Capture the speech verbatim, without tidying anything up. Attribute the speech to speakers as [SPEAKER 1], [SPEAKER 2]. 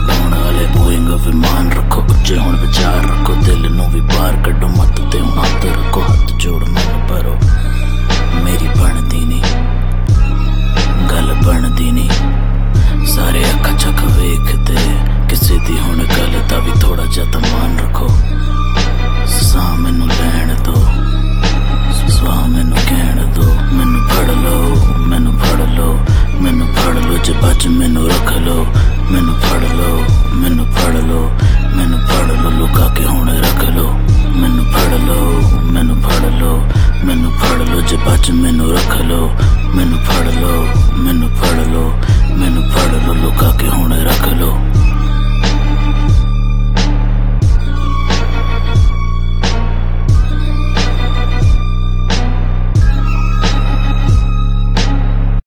[SPEAKER 1] उड़ाउण वाले बोइंग विमान रखो उच्चे हुण विचार रखो दिल नूं भी बाहर कड्डो मत ते हुण हत्थ रखो हत्थ जोड़ मैनूं भरो मेरी बनदी नी गल बनदी नी सारे अक्ख चख वेखदे किसी दी हुण गल दा भी थोड़ा जिहा तां मान रखो साह मैनूं लैण दो स्वाह मैनूं कहण दो मैनूं फड़ लो मैनूं फड़ लो मैनूं फड़ लो जे बच मैनूं रख लो मैनूं फड़ लो मैनूं फड़ लो मैनूं फड़ लो लुका के हुण रख लो मैनूं फड़ लो मैनूं फड़ लो मैनूं फड़ लो जे बच मैनूं रख लो मैनूं फड़ लो मैनूं